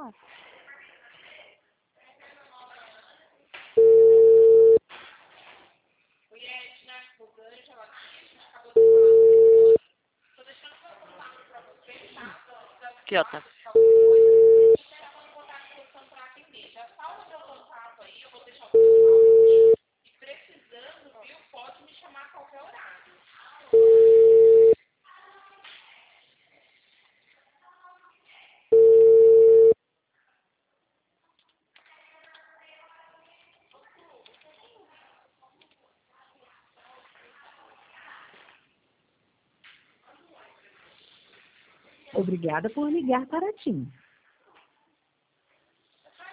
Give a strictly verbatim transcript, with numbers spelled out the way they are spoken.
Tá. Aqui, ó, tá. Obrigada por ligar para a TIM.